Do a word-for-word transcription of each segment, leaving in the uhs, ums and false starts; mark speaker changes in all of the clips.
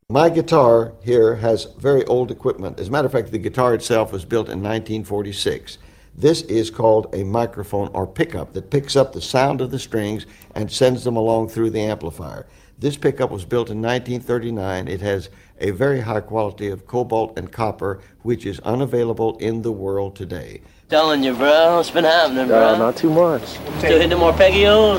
Speaker 1: My guitar here has very old equipment. As a matter of fact, the guitar itself was built in nineteen forty-six. This is called a microphone or pickup that picks up the sound of the strings and sends them along through the amplifier. This pickup was built in nineteen thirty-nine. It has a very high quality of cobalt and copper, which is unavailable in the world today.
Speaker 2: Telling you, bro. What's been happening, bro?
Speaker 3: Uh, not too much.
Speaker 2: Still hitting more Peggy-O's?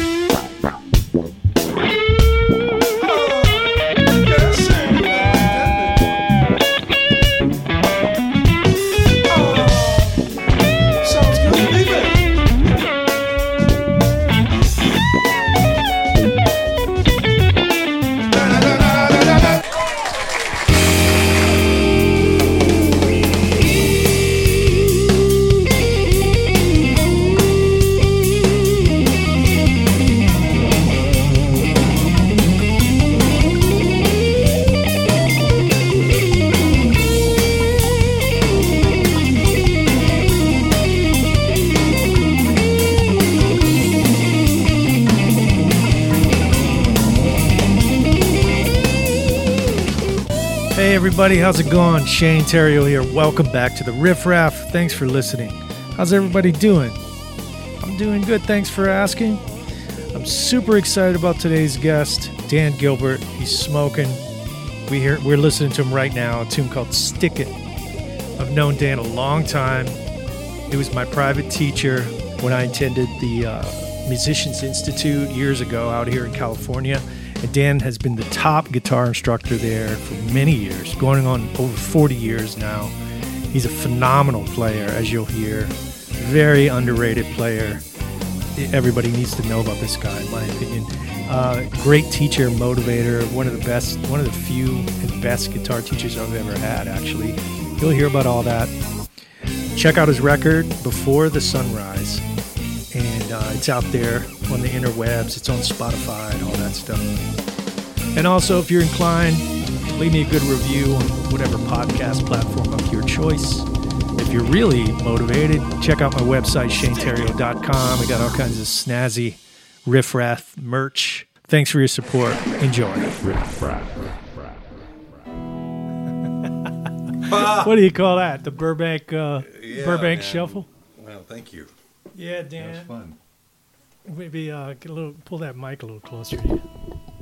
Speaker 4: Hey everybody, how's it going? Shane Terrio here. Welcome back to the Riff Raff. Thanks for listening. How's everybody doing? I'm doing good, thanks for asking. I'm super excited about today's guest, Dan Gilbert. He's smoking. We hear, we're listening to him right now, a tune called Stick It. I've known Dan a long time. He was my private teacher when I attended the uh, Musicians Institute years ago out here in California. And Dan has been the top guitar instructor there for many years, going on over forty years now. He's a phenomenal player, as you'll hear. Very underrated player. Everybody needs to know about this guy, in my opinion. Uh, great teacher, motivator, one of the best, one of the few and best guitar teachers I've ever had, actually. You'll hear about all that. Check out his record, Before the Sunrise. And uh, it's out there on the interwebs. It's on Spotify and all that stuff. And also, if you're inclined, leave me a good review on whatever podcast platform of your choice. If you're really motivated, check out my website, shane terrio dot com. I got all kinds of snazzy Riff Raff merch. Thanks for your support. Enjoy. Riff Raff. What do you call that? The Burbank uh,
Speaker 5: yeah,
Speaker 4: Burbank
Speaker 5: man.
Speaker 4: Shuffle?
Speaker 5: Well, thank you.
Speaker 4: Yeah, Dan.
Speaker 5: That was fun.
Speaker 4: Maybe uh, get a little, pull that mic a little closer to you.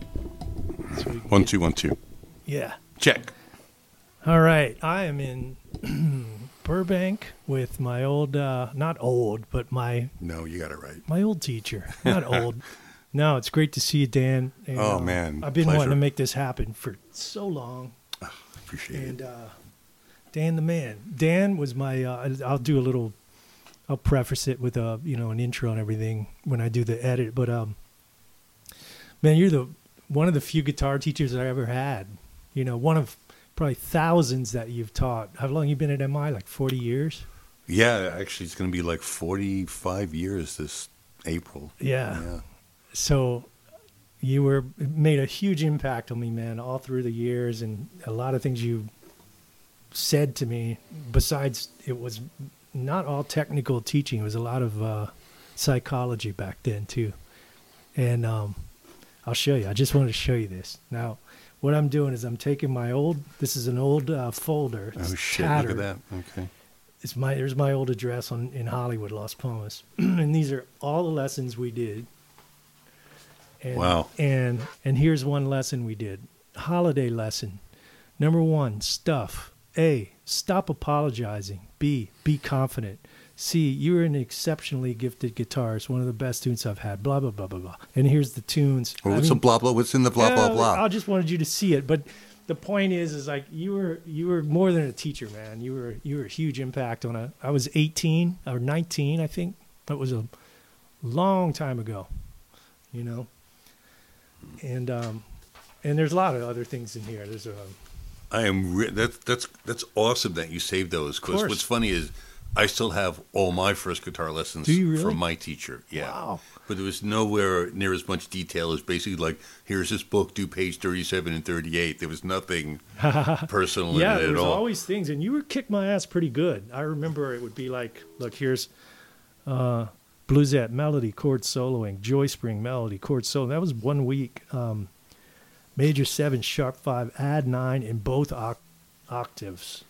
Speaker 4: So we can
Speaker 5: One,
Speaker 4: get-
Speaker 5: two, one, two.
Speaker 4: Yeah.
Speaker 5: Check.
Speaker 4: All right. I am in Burbank with my old, uh, not old, but my
Speaker 5: No, you got it right.
Speaker 4: my old teacher. Not old. No, it's great to see you, Dan. And,
Speaker 5: Oh,
Speaker 4: uh,
Speaker 5: man.
Speaker 4: I've been
Speaker 5: Pleasure.
Speaker 4: wanting to make this happen for so long.
Speaker 5: Appreciate
Speaker 4: And
Speaker 5: it.
Speaker 4: uh, Dan the man. Dan was my, uh, I'll do a little, I'll preface it with a, you know, an intro and everything when I do the edit. But, um, man, you're the one of the few guitar teachers I ever had. You know, one of probably thousands that you've taught. How long you been at M I? Like forty years?
Speaker 5: Yeah, actually, it's going to be like forty-five years this April.
Speaker 4: Yeah.
Speaker 5: Yeah.
Speaker 4: So you were made a huge impact on me, man, all through the years, and a lot of things you said to me. Besides, it was not all technical teaching. It was a lot of uh, psychology back then too. And um, I'll show you. I just wanted to show you this. Now, what I'm doing is I'm taking my old. This is an old uh, folder. It's
Speaker 5: Oh, shit.
Speaker 4: tattered.
Speaker 5: Look at that. Okay.
Speaker 4: It's my there's my old address on in Hollywood, Las Palmas, and these are all the lessons we did. And,
Speaker 5: Wow.
Speaker 4: And and here's one lesson we did. Holiday lesson. Number one, stuff. A, stop apologizing. B, be confident. C, you're an exceptionally gifted guitarist, one of the best tunes I've had. Blah blah blah blah blah. And here's the tunes.
Speaker 5: Well,
Speaker 4: I
Speaker 5: what's
Speaker 4: mean-
Speaker 5: the blah blah? What's in the blah blah
Speaker 4: yeah,
Speaker 5: blah?
Speaker 4: I just wanted you to see it, but the point is, is like you were you were more than a teacher, man. You were you were a huge impact on a. I was eighteen or nineteen, I think. That was a long time ago, you know. And um, and there's a lot of other things in here. There's a
Speaker 5: I am. Re- that's that's that's awesome that you saved those. Because
Speaker 4: course.
Speaker 5: what's funny is I still have all my first guitar lessons
Speaker 4: Do you really?
Speaker 5: from my teacher. Yeah.
Speaker 4: Wow.
Speaker 5: But there was nowhere near as much detail as basically like, here's this book, do page thirty-seven and thirty-eight. There was nothing personal
Speaker 4: yeah,
Speaker 5: in it
Speaker 4: there
Speaker 5: at
Speaker 4: was
Speaker 5: all.
Speaker 4: always things, and you were kick my ass pretty good. I remember it would be like, look, here's uh, bluesette melody, chord soloing, joy spring melody, chord solo. That was one week. Um, Major seven, sharp five, add nine in both oct- octaves.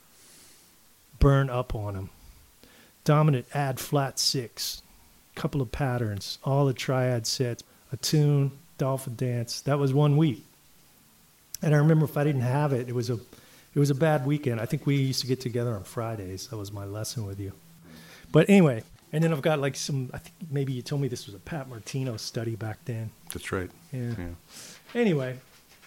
Speaker 4: Burn up on them. Dominant, add flat six. Couple of patterns, all the triad sets, a tune, dolphin dance. That was one week. And I remember if I didn't have it, it was a it was a bad weekend. I think we used to get together on Fridays. That was my lesson with you. But anyway, and then I've got like some, I think maybe you told me this was a Pat Martino study back then.
Speaker 5: That's right.
Speaker 4: Yeah.
Speaker 5: yeah.
Speaker 4: Anyway,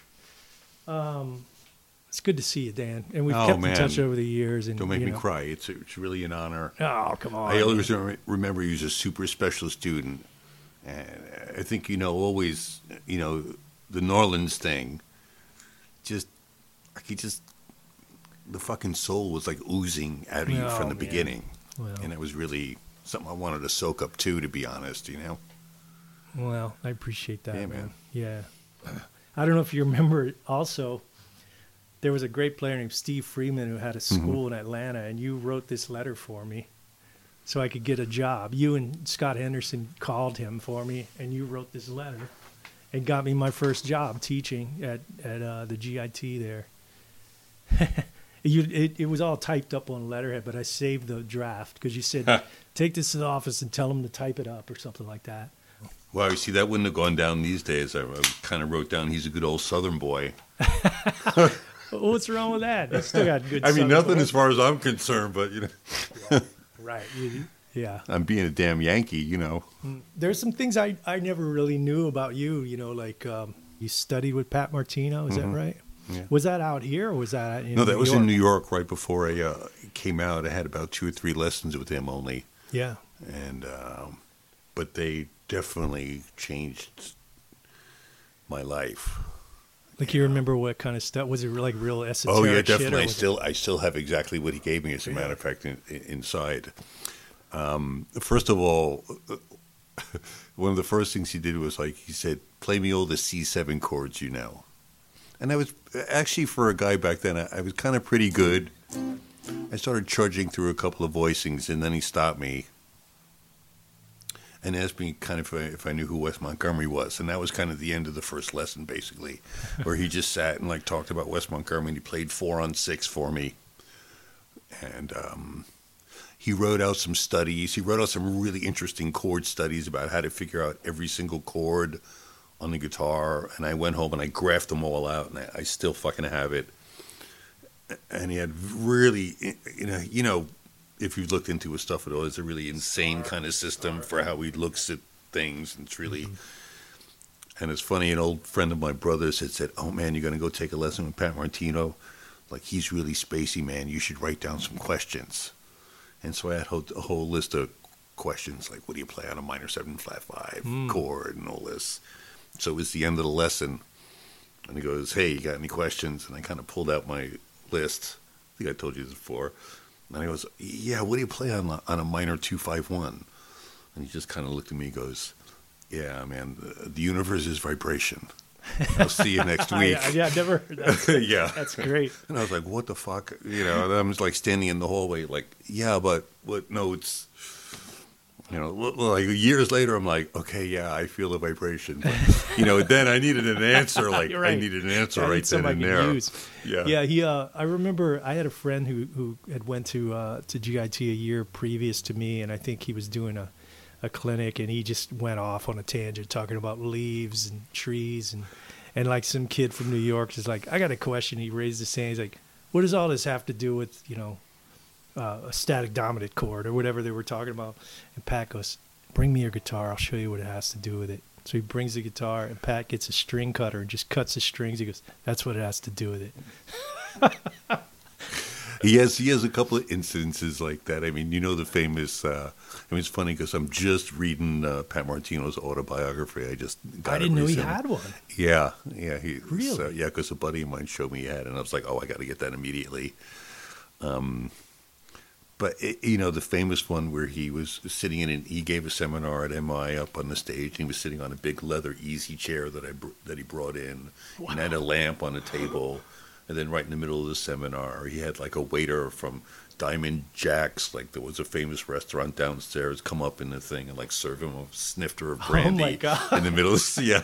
Speaker 4: um, it's good to see you, Dan. And we've
Speaker 5: Oh,
Speaker 4: kept
Speaker 5: man.
Speaker 4: in touch over the years. And
Speaker 5: Don't make
Speaker 4: you
Speaker 5: me
Speaker 4: know.
Speaker 5: cry. It's it's really an honor.
Speaker 4: Oh, come on.
Speaker 5: I always rem- remember he was a super special student. And I think, you know, always, you know, the New Orleans thing, just, I could just, the fucking soul was like oozing out of you
Speaker 4: Oh,
Speaker 5: from the
Speaker 4: man.
Speaker 5: beginning.
Speaker 4: Well.
Speaker 5: And it was really something I wanted to soak up too, to be honest, you know?
Speaker 4: Well, I appreciate that,
Speaker 5: Yeah,
Speaker 4: man.
Speaker 5: man.
Speaker 4: Yeah. I don't know if you remember also, there was a great player named Steve Freeman who had a school in Atlanta, and you wrote this letter for me so I could get a job. You and Scott Henderson called him for me, and you wrote this letter and got me my first job teaching at, at uh, the G I T there. you, it, it was all typed up on letterhead, but I saved the draft because you said, take this to the office and tell them to type it up or something like that.
Speaker 5: Well, you see, that wouldn't have gone down these days. I, I kind of wrote down, he's a good old Southern boy.
Speaker 4: What's wrong with that? It's still got good
Speaker 5: I mean,
Speaker 4: Southern
Speaker 5: nothing
Speaker 4: boy.
Speaker 5: as far as I'm concerned, but, you know,
Speaker 4: Right. You- yeah.
Speaker 5: I'm being a damn Yankee, you know.
Speaker 4: There's some things I, I never really knew about you, you know, like um, you studied with Pat Martino, is that right?
Speaker 5: Yeah.
Speaker 4: Was that out here or was that in
Speaker 5: No, that
Speaker 4: New
Speaker 5: was
Speaker 4: York?
Speaker 5: in New York right before I uh, came out. I had about two or three lessons with him only.
Speaker 4: Yeah.
Speaker 5: And, um, but they definitely changed my life.
Speaker 4: Like you remember what kind of stuff? Was it like real esoteric
Speaker 5: Oh yeah,
Speaker 4: shit, or
Speaker 5: definitely. I
Speaker 4: was it-
Speaker 5: still, I still have exactly what he gave me. As a matter of fact, in, in, inside. Um, first of all, one of the first things he did was like he said, "Play me all the C seven chords you know." And I was actually, for a guy back then, I, I was kind of pretty good. I started trudging through a couple of voicings, and then he stopped me and asked me kind of if I, if I knew who Wes Montgomery was. And that was kind of the end of the first lesson, basically, where he just sat and like talked about Wes Montgomery, and he played four on six for me. And um, he wrote out some studies. He wrote out some really interesting chord studies about how to figure out every single chord on the guitar. And I went home and I graphed them all out, and I, I still fucking have it. And he had really, you know, you know, if you've looked into his stuff at all, it's a really insane kind of system for how he looks at things. And it's really, and it's funny, an old friend of my brother's had said, "Oh man, you're going to go take a lesson with Pat Martino? Like, he's really spacey, man. You should write down some questions." And so I had a whole list of questions, like, what do you play on a minor seven flat five chord and all this. So it was the end of the lesson. And he goes, "Hey, you got any questions?" And I kind of pulled out my list. I think I told you this before. And he goes, "Yeah, what do you play on a, on a minor two five one?" And he just kind of looked at me and goes, "Yeah, man, the, the universe is vibration. I'll see you next week."
Speaker 4: I, yeah, I never heard that.
Speaker 5: Yeah.
Speaker 4: That's great.
Speaker 5: And I was like, "What the fuck?" You know, and I'm just like standing in the hallway, like, "Yeah, but what notes?" You know, well, like years later, I'm like, "Okay, yeah, I feel the vibration." But, you know, then I needed an answer. Like,
Speaker 4: You're right.
Speaker 5: I needed an answer
Speaker 4: I need
Speaker 5: right then
Speaker 4: somebody
Speaker 5: and
Speaker 4: I
Speaker 5: there.
Speaker 4: can use.
Speaker 5: Yeah.
Speaker 4: Yeah, he. Uh, I remember I had a friend who, who had went to uh, to G I T a year previous to me, and I think he was doing a, a clinic, and he just went off on a tangent talking about leaves and trees, and and like some kid from New York is like, "I got a question." He raised his hand. He's like, "What does all this have to do with, you know, uh, a static dominant chord or whatever they were talking about?" And Pat goes, "Bring me your guitar. I'll show you what it has to do with it." So he brings the guitar, and Pat gets a string cutter and just cuts the strings. He goes, "That's what it has to do with it."
Speaker 5: He has he has a couple of incidences like that. I mean, you know the famous. Uh, I mean, it's funny because I'm just reading uh, Pat Martino's autobiography. I just got
Speaker 4: I
Speaker 5: it
Speaker 4: didn't know he
Speaker 5: recently.
Speaker 4: had one.
Speaker 5: Yeah, yeah, he
Speaker 4: Really?
Speaker 5: So, yeah, because a buddy of mine showed me he had, it, and I was like, "Oh, I got to get that immediately." Um, but it, you know, the famous one where he was sitting in, and he gave a seminar at M I up on the stage. And he was sitting on a big leather easy chair that I br- that he brought in, and had a lamp on a table. And then right in the middle of the seminar, he had like a waiter from Diamond Jack's, like there was a famous restaurant downstairs, come up in the thing and like serve him a snifter of brandy
Speaker 4: Oh my God.
Speaker 5: in the middle of the, yeah.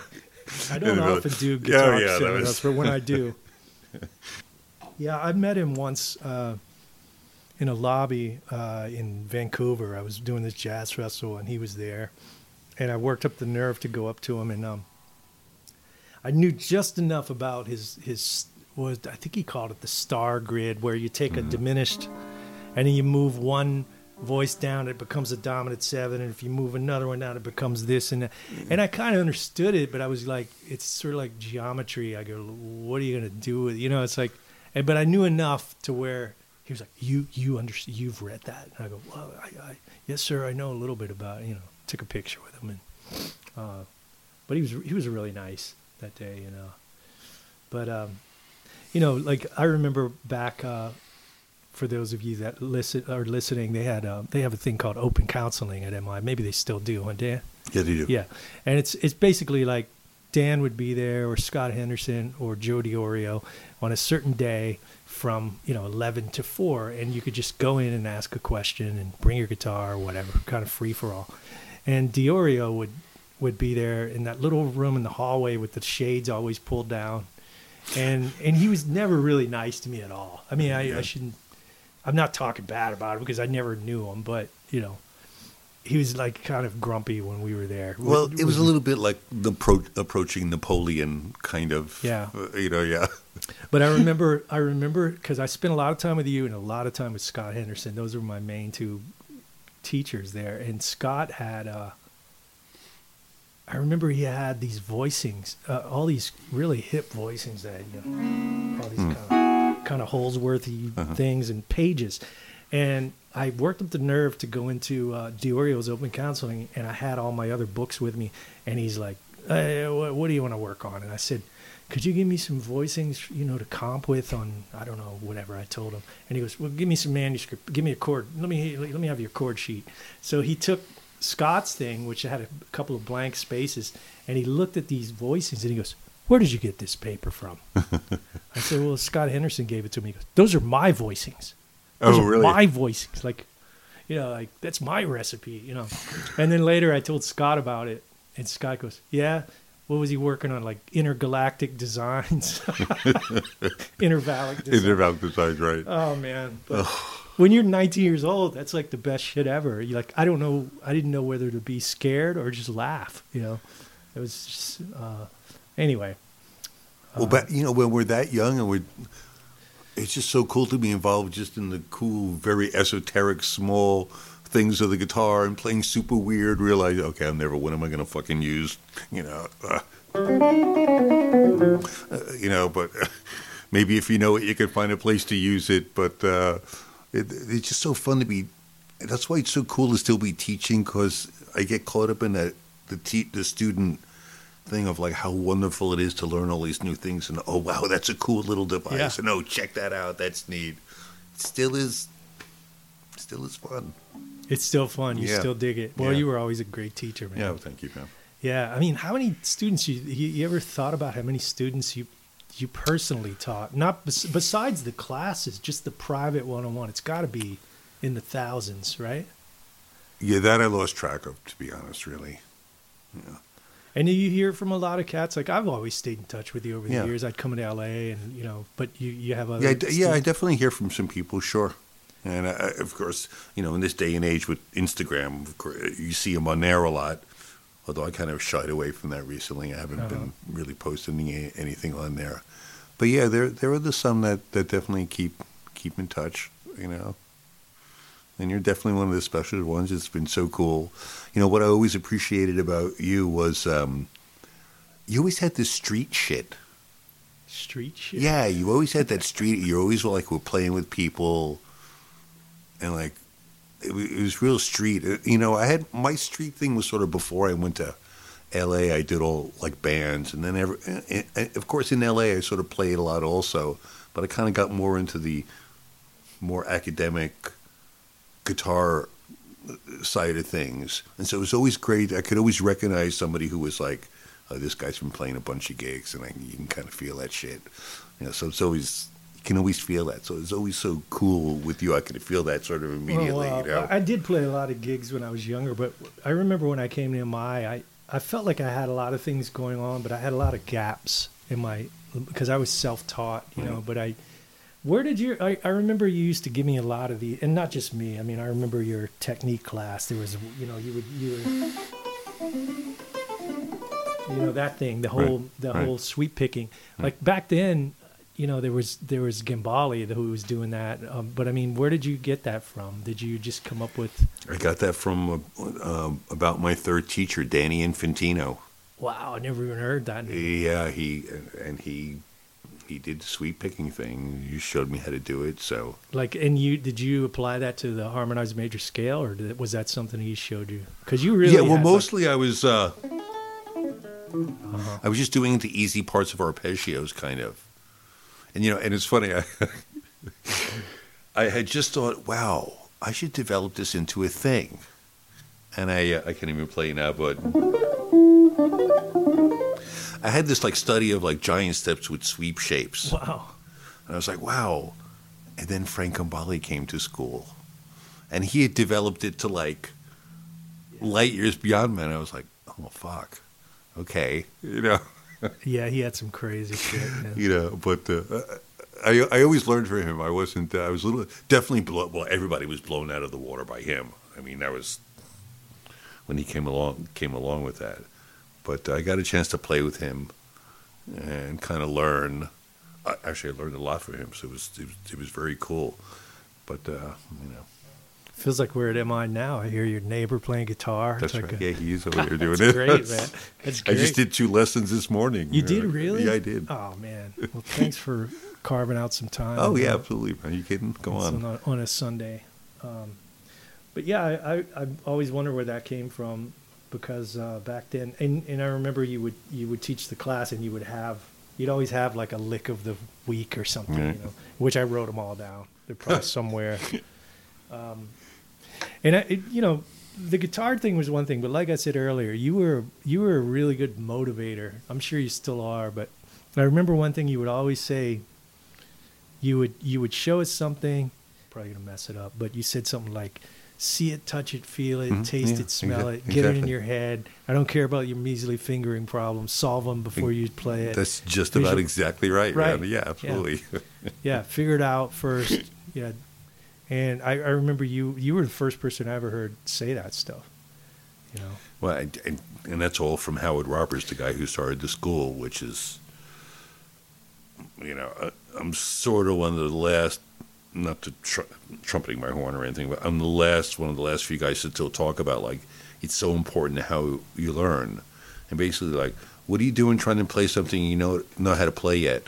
Speaker 4: I don't
Speaker 5: really-
Speaker 4: often do
Speaker 5: Oh,
Speaker 4: guitar
Speaker 5: yeah, that
Speaker 4: shows,
Speaker 5: was-
Speaker 4: but when I do. Yeah, I met him once uh, in a lobby uh, in Vancouver. I was doing this jazz festival, and he was there. And I worked up the nerve to go up to him, and um, I knew just enough about his his was I think he called it the star grid, where you take a diminished, and then you move one voice down, it becomes a dominant seven, and if you move another one down, it becomes this and that. And I kind of understood it, but I was like, it's sort of like geometry. I go, what are you gonna do with, you know? It's like, and, but I knew enough to where he was like, you you understand, you've read that, and I go, well, I, I yes sir, I know a little bit about it, you know. Took a picture with him, and uh, but he was he was really nice that day, you know. But um, you know, like I remember back uh, for those of you that listen are listening, they had uh, they have a thing called open counseling at M I. Maybe they still do, huh, Dan?
Speaker 5: Yeah, they do.
Speaker 4: Yeah, and it's it's basically like Dan would be there, or Scott Henderson, or Joe DiOrio on a certain day from you know eleven to four, and you could just go in and ask a question and bring your guitar or whatever, kind of free for all. And DiOrio would would be there in that little room in the hallway with the shades always pulled down, and and he was never really nice to me at all. I mean, I,
Speaker 5: Yeah.
Speaker 4: I shouldn't. I'm not talking bad about it because I never knew him, but you know, he was like kind of grumpy when we were there.
Speaker 5: Well, it was a little bit like the pro- approaching Napoleon kind of.
Speaker 4: Yeah.
Speaker 5: uh, you know, yeah.
Speaker 4: But I remember, I remember because I spent a lot of time with you and a lot of time with Scott Henderson. Those were my main two teachers there. And Scott had, uh, I remember he had these voicings, uh, all these really hip voicings that, you know, all these kind of kind of Holsworthy things and pages. And I worked up the nerve to go into uh, DiOrio's open counseling, and I had all my other books with me. And he's like, hey, what, what do you want to work on? And I said, could you give me some voicings, you know, to comp with on, I don't know, whatever I told him. And he goes, well, give me some manuscript. Give me a chord. Let me let me have your chord sheet. So he took Scott's thing, which had a couple of blank spaces, and he looked at these voicings, and he goes, where did you get this paper from? I said, well, Scott Henderson gave it to me. He goes, those are my voicings. Those
Speaker 5: Oh,
Speaker 4: are
Speaker 5: really?
Speaker 4: my voicings. Like, you know, like, that's my recipe, you know. And then later I told Scott about it, and Scott goes, yeah, what was he working on? Like intergalactic designs, intervallic designs.
Speaker 5: Intervallic designs, right.
Speaker 4: Oh man! But when you're nineteen years old, that's like the best shit ever. You like, I don't know, I didn't know whether to be scared or just laugh. You know, it was just, uh, anyway.
Speaker 5: Well, but you know, when we're that young and we're, it's just so cool to be involved just in the cool, very esoteric, small things of the guitar and playing super weird. Realize, okay, I'm never. When am I going to fucking use? You know, uh, uh, you know. But uh, maybe if you know it, you can find a place to use it. But uh, it, it's just so fun to be. That's why it's so cool to still be teaching, because I get caught up in that the te- the student thing of like how wonderful it is to learn all these new things, and oh wow, that's a cool little device,
Speaker 4: Yeah.
Speaker 5: and oh, check that out, that's neat. It still is, still is fun.
Speaker 4: It's still fun. You
Speaker 5: Yeah.
Speaker 4: still dig it. Well,
Speaker 5: Yeah.
Speaker 4: you were always a great teacher, man.
Speaker 5: Yeah, well, thank you, man.
Speaker 4: Yeah, I mean, how many students you you, you ever thought about how many students you you personally taught? Not bes- besides the classes, just the private one-on-one. It's got to be in the thousands, right?
Speaker 5: Yeah, that I lost track of, to be honest, really. Yeah.
Speaker 4: And you hear from a lot of cats. Like I've always stayed in touch with you over the
Speaker 5: Yeah.
Speaker 4: years. I'd come into L A, and you know, but you you have other
Speaker 5: Yeah, I d- yeah, I
Speaker 4: students-
Speaker 5: definitely hear from some people, sure. And uh, of course, you know, in this day and age with Instagram, of course, you see them on there a lot. Although I kind of shied away from that recently, I haven't
Speaker 4: Uh-huh.
Speaker 5: been really posting any, anything on there. But yeah, there there are the some that, that definitely keep keep in touch, you know. And you're definitely one of the special ones. It's been so cool. You know what I always appreciated about you was um, you always had this street shit.
Speaker 4: street shit.
Speaker 5: Yeah, you always had that street. You always were like, we're playing with people, and like it, wa- it was real street. Uh, You know, I had my street thing was sort of before I went to L A. I did all like bands, and then every, and, and of course in L A I sort of played a lot also. But I kind of got more into the more academic guitar side of things, and so it was always great. I could always recognize somebody who was like, oh, this guy's been playing a bunch of gigs, and I, you can kind of feel that shit. You know, so it's always, you can always feel that. So it's always so cool with you. I could feel that sort of immediately.
Speaker 4: Well, uh,
Speaker 5: you know?
Speaker 4: I I did play a lot of gigs when I was younger, but I remember when I came to M I, I, I felt like I had a lot of things going on, but I had a lot of gaps in my, because I was self-taught, you know, but I, where did you, I, I remember you used to give me a lot of the, and not just me, I mean, I remember your technique class, there was, you know, you would, you were, you know, that thing, the whole,
Speaker 5: Right,
Speaker 4: the
Speaker 5: right.
Speaker 4: whole sweep picking, like back then, you know, there was, there was Gambale who was doing that, um, but I mean, where did you get that from? Did you just come up with,
Speaker 5: I got that from uh, uh, about my third teacher, Danny Infantino.
Speaker 4: wow, I never even heard that.
Speaker 5: Yeah, he and he he did the sweep picking thing. You showed me how to do it, so
Speaker 4: Like, and you did you apply that to the harmonized major scale, or did, was that something he showed you? Because you really
Speaker 5: yeah. Well,
Speaker 4: had,
Speaker 5: mostly I was uh, I was just doing the easy parts of arpeggios, kind of. And you know, and it's funny. I I had just thought, wow, I should develop this into a thing. And I uh, I can't even play now, but I had this like study of like giant steps with sweep shapes.
Speaker 4: like, wow,
Speaker 5: And I was like, wow. And then Frank Gambale came to school. And he had developed it to like light years beyond me. And I was like, oh, fuck. Okay. You know,
Speaker 4: yeah, he had some crazy shit. Man.
Speaker 5: you know, but uh, I, I always learned from him. I wasn't, uh, I was a little, definitely, blow, well, everybody was blown out of the water by him. I mean, that was when he came along, came along with that. But I got a chance to play with him and kind of learn. I, actually, I learned a lot from him, so it was it was, it was very cool. But uh, you know,
Speaker 4: Feels like we're at M I now. I hear your neighbor playing guitar.
Speaker 5: that's
Speaker 4: It's like
Speaker 5: right.
Speaker 4: a-
Speaker 5: Yeah, he's over there doing
Speaker 4: That's
Speaker 5: it.
Speaker 4: great, man. That's
Speaker 5: I
Speaker 4: great.
Speaker 5: just did two lessons this morning.
Speaker 4: You
Speaker 5: Uh,
Speaker 4: did really?
Speaker 5: Yeah, I did.
Speaker 4: Oh man. Well, thanks for carving out some time.
Speaker 5: Oh yeah,
Speaker 4: Uh,
Speaker 5: absolutely. Are you kidding? Go
Speaker 4: It's
Speaker 5: on.
Speaker 4: on a, on a Sunday. Um, but yeah, I, I, I always wonder where that came from, because uh, back then, and, and I remember you would you would teach the class, and you would have you'd always have like a lick of the week or something,
Speaker 5: Right.
Speaker 4: you know, which I wrote them all down. They're probably somewhere. Um, and I, it, you know, the guitar thing was one thing, but like I said earlier, you were you were a really good motivator. I'm sure you still are, but I remember one thing you would always say. You would you would show us something. Probably gonna mess it up, but you said something like, "See it, touch it, feel it,
Speaker 5: Mhm,
Speaker 4: taste
Speaker 5: yeah,
Speaker 4: it, smell
Speaker 5: exa-
Speaker 4: it, get it in
Speaker 5: exactly.
Speaker 4: your head. I don't care about your measly fingering problems. Solve them before you play it.
Speaker 5: That's just
Speaker 4: Visual-
Speaker 5: about exactly right,
Speaker 4: Right.
Speaker 5: man. Yeah, absolutely.
Speaker 4: Yeah, figure it out first. Yeah, and I, I remember you you were the first person I ever heard say that stuff. You know,
Speaker 5: Well, and, and, and that's all from Howard Roberts, the guy who started the school, which is, you know, I, I'm sort of one of the last, not to tr- trumpeting my horn or anything, but I'm the last, one of the last few guys to still talk about, like, it's so important how you learn. And basically, like, what are you doing trying to play something you know know how to play yet?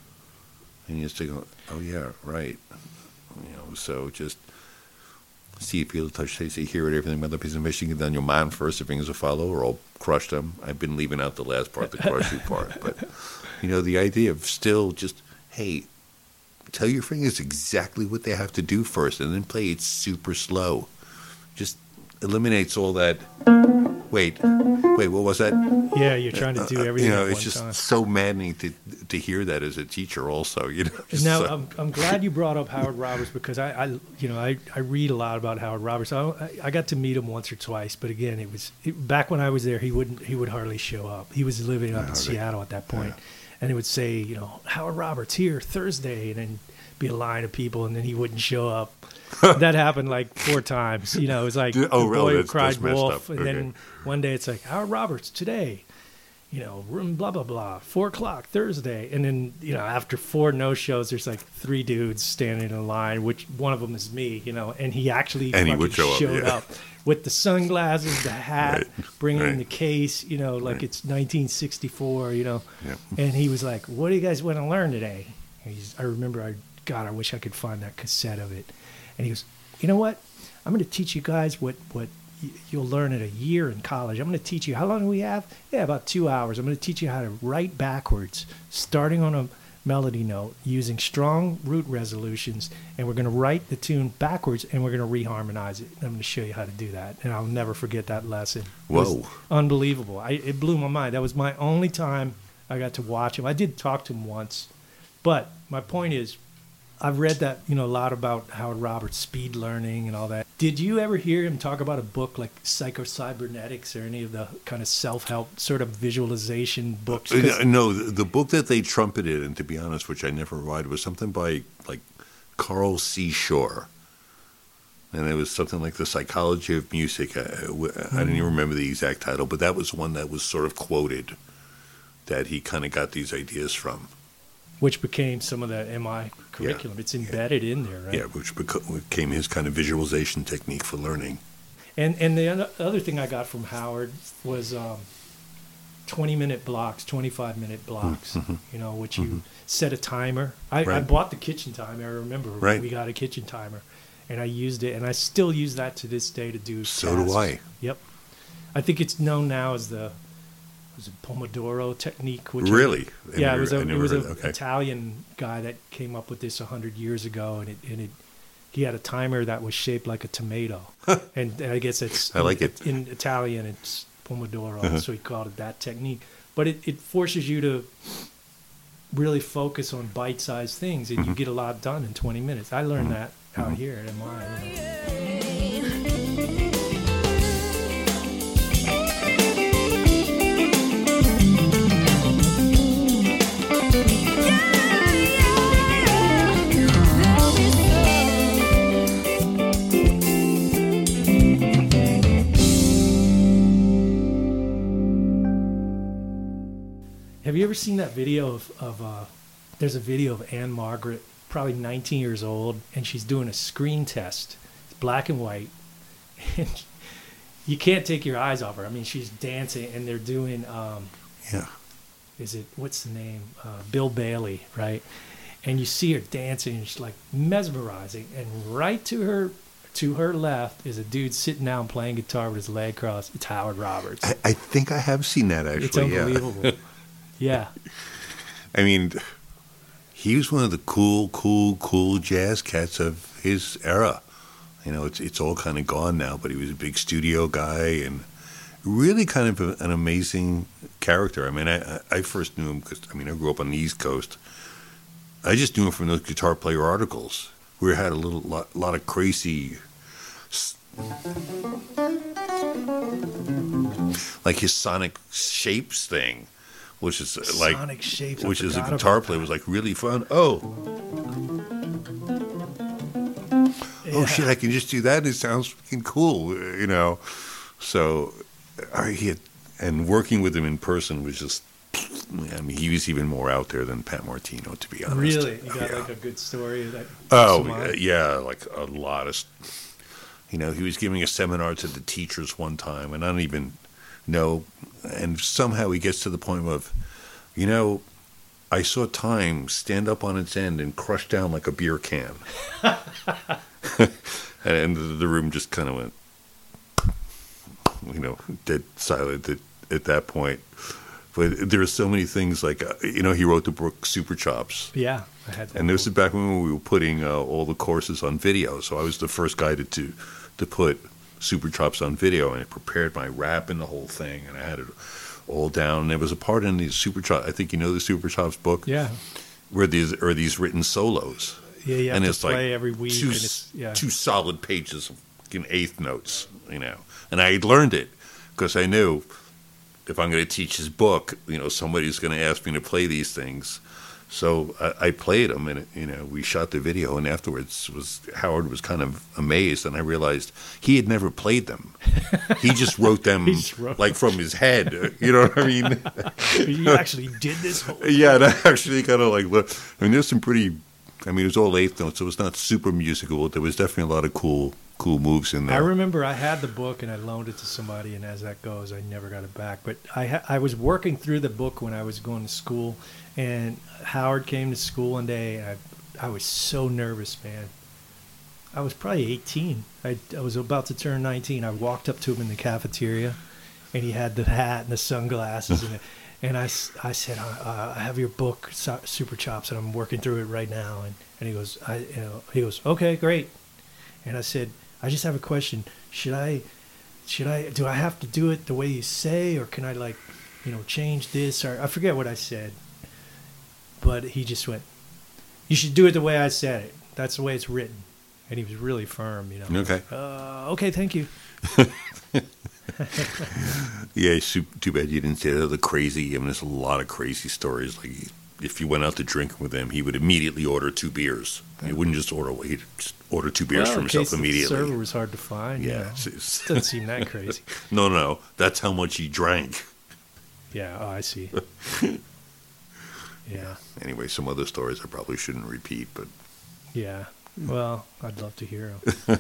Speaker 5: And you just think, oh, yeah, right. You know, so just see it, feel it, touch, taste it, hear it, everything about the piece of Michigan, then your mind first, the fingers will follow, or I'll crush them. I've been leaving out the last part, the crushing part. But, you know, the idea of still just, hey, tell your fingers exactly what they have to do first, and then play it super slow. Just eliminates all that. Wait, wait, what was that?
Speaker 4: yeah, you're trying to do
Speaker 5: Uh,
Speaker 4: everything
Speaker 5: you know,
Speaker 4: at
Speaker 5: it's
Speaker 4: one
Speaker 5: just
Speaker 4: time.
Speaker 5: so maddening to to hear that as a teacher, also. You know. just
Speaker 4: Now
Speaker 5: so-
Speaker 4: I'm I'm glad you brought up Howard Roberts, because I, I you know I, I read a lot about Howard Roberts. I, I got to meet him once or twice, but again, it was it, back when I was there. He wouldn't he would hardly show up. He was living up in
Speaker 5: Howard.
Speaker 4: Seattle at that point, and it would say, you know, Howard Roberts here Thursday, and then be a line of people, and then he wouldn't show up. That happened like four times. You know, it was like
Speaker 5: Oh,
Speaker 4: the
Speaker 5: really?
Speaker 4: boy who
Speaker 5: That's-
Speaker 4: cried
Speaker 5: that's messed
Speaker 4: wolf,
Speaker 5: up.
Speaker 4: and then
Speaker 5: Okay.
Speaker 4: one day it's like Howard Roberts today. You know, room blah blah blah, four o'clock Thursday, and then you know after four no shows, there's like three dudes standing in a line, which one of them is me. You know, and he actually
Speaker 5: And he
Speaker 4: fucking
Speaker 5: would show up,
Speaker 4: showed
Speaker 5: yeah.
Speaker 4: up with the sunglasses, the hat,
Speaker 5: Right,
Speaker 4: bringing in
Speaker 5: right.
Speaker 4: the case. You know, like
Speaker 5: Right.
Speaker 4: it's nineteen sixty-four. You know,
Speaker 5: Yep.
Speaker 4: and he was like, "What do you guys want to learn today?" And he's, I remember, I God, I wish I could find that cassette of it. And he goes, "You know what? I'm going to teach you guys what what." You'll learn it a year in college. I'm going to teach you. How long do we have? Yeah, about two hours. I'm going to teach you how to write backwards, starting on a melody note, using strong root resolutions, and we're going to write the tune backwards, and we're going to reharmonize it. I'm going to show you how to do that, and I'll never forget that lesson. It was
Speaker 5: Whoa.
Speaker 4: unbelievable! I, it blew my mind. That was my only time I got to watch him. I did talk to him once, but my point is, I've read that, you know, a lot about Howard Roberts' speed learning and all that. Did you ever hear him talk about a book like Psycho-Cybernetics or any of the kind of self-help sort of visualization books?
Speaker 5: Uh, no, the, the book that they trumpeted, and to be honest, which I never read, was something by like Carl C. Shore. And it was something like The Psychology of Music. I, I don't even remember the exact title, but that was one that was sort of quoted that he kind of got these ideas from.
Speaker 4: Which became some of the M I curriculum. Yeah. It's embedded yeah. in there, right?
Speaker 5: Yeah, which became his kind of visualization technique for learning.
Speaker 4: And and the other thing I got from Howard was um, twenty-minute blocks, twenty-five-minute blocks, mm-hmm. you know, which you mm-hmm. set a timer. I, right. I bought the kitchen timer. I remember right. we got a kitchen timer. And I used it, and I still use that to this day to do
Speaker 5: So
Speaker 4: tasks.
Speaker 5: do I.
Speaker 4: Yep. I think it's known now as the was it Pomodoro technique. Which
Speaker 5: really?
Speaker 4: I, yeah,
Speaker 5: never,
Speaker 4: it was a, it was an
Speaker 5: okay.
Speaker 4: Italian guy that came up with this one hundred years ago, and it and it he had a timer that was shaped like a tomato. and, and I guess it's
Speaker 5: I like
Speaker 4: in,
Speaker 5: it.
Speaker 4: in Italian it's Pomodoro, uh-huh. so he called it that technique. But it, it forces you to really focus on bite-sized things, and mm-hmm. you get a lot done in twenty minutes. I learned mm-hmm. that out mm-hmm. here at M I. You know. Have you ever seen that video of, of uh, there's a video of Anne Margaret, probably nineteen years old, and she's doing a screen test. It's black and white. And you can't take your eyes off her. I mean, she's dancing, and they're doing, um,
Speaker 5: yeah.
Speaker 4: is it, what's the name? Uh, Bill Bailey, right? And you see her dancing, and she's like mesmerizing. And right to her to her left is a dude sitting down playing guitar with his leg crossed. It's Howard Roberts.
Speaker 5: I, I think I have seen that, actually.
Speaker 4: It's unbelievable.
Speaker 5: Yeah.
Speaker 4: Yeah.
Speaker 5: I mean, he was one of the cool, cool, cool jazz cats of his era. You know, it's it's all kind of gone now, but he was a big studio guy and really kind of a, an amazing character. I mean, I, I first knew him because, I mean, I grew up on the East Coast. I just knew him from those Guitar Player articles where he had a little lot, lot of crazy, like his Sonic Shapes thing. Which is like,
Speaker 4: Sonic Shapes,
Speaker 5: which is a guitar player was like really fun. Oh, yeah. oh shit! I can just do that, and it sounds fucking cool, you know. So, I he had, and working with him in person was just. I mean, he was even more out there than Pat Martino, to be honest.
Speaker 4: Really, you got
Speaker 5: yeah.
Speaker 4: like a good story of that.
Speaker 5: Oh yeah, like a lot of. You know, he was giving a seminar to the teachers one time, and I don't even. No, and somehow he gets to the point of, you know, I saw time stand up on its end and crush down like a beer can. And the room just kind of went, you know, dead silent at, at that point. But there are so many things like, uh, you know, he wrote the book Super Chops.
Speaker 4: Yeah, I had that.
Speaker 5: And this is back when we were putting uh, all the courses on video. So I was the first guy to to, to put Super Chops on video, and it prepared my rap and the whole thing, and I had it all down. And there was a part in the Super Chops, I think you know the Super Chops book,
Speaker 4: yeah,
Speaker 5: where these are these written solos.
Speaker 4: Yeah, you have
Speaker 5: and
Speaker 4: to
Speaker 5: it's
Speaker 4: play
Speaker 5: like
Speaker 4: every week.
Speaker 5: Two,
Speaker 4: and it's, yeah.
Speaker 5: two solid pages of fucking eighth notes, you know. And I had learned it because I knew if I'm going to teach his book, you know, somebody's going to ask me to play these things. So I, I played them, and it, you know, we shot the video, and afterwards was Howard was kind of amazed, and I realized he had never played them. He just wrote them
Speaker 4: just wrote
Speaker 5: like from his head. You know what I mean?
Speaker 4: You actually did this whole thing.
Speaker 5: Yeah, and I actually kind of like look. I mean, there's some pretty. I mean, it was all eighth notes, so it was not super musical. There was definitely a lot of cool, cool moves in there.
Speaker 4: I remember I had the book and I loaned it to somebody, and as that goes, I never got it back. But I ha- I was working through the book when I was going to school, and Howard came to school one day, and I I was so nervous, man. I was probably eighteen. I I was about to turn nineteen. I walked up to him in the cafeteria, and he had the hat and the sunglasses, and and I, I said, uh, I have your book, Super Chops, and I'm working through it right now. And, and he goes, I you know he goes, okay, great. And I said, I just have a question. Should I, should I, do I have to do it the way you say, or can I like, you know, change this? Or I forget what I said. But he just went, You should do it the way I said it. That's the way it's written. And he was really firm, you know.
Speaker 5: Okay.
Speaker 4: Uh, okay, thank you.
Speaker 5: Yeah, it's too, too bad you didn't say that. The crazy. I mean, there's a lot of crazy stories. Like, if you went out to drink with him, he would immediately order two beers. He wouldn't just order. He'd just order two beers
Speaker 4: well,
Speaker 5: for
Speaker 4: in
Speaker 5: himself
Speaker 4: case the
Speaker 5: immediately.
Speaker 4: server was hard to find.
Speaker 5: Yeah,
Speaker 4: Yeah,
Speaker 5: it's- it's-
Speaker 4: doesn't seem that crazy.
Speaker 5: No, no, that's how much he drank.
Speaker 4: Yeah, oh, I see. Yeah,
Speaker 5: Anyway, some other stories I probably shouldn't repeat, but
Speaker 4: yeah. Well, I'd love to hear him.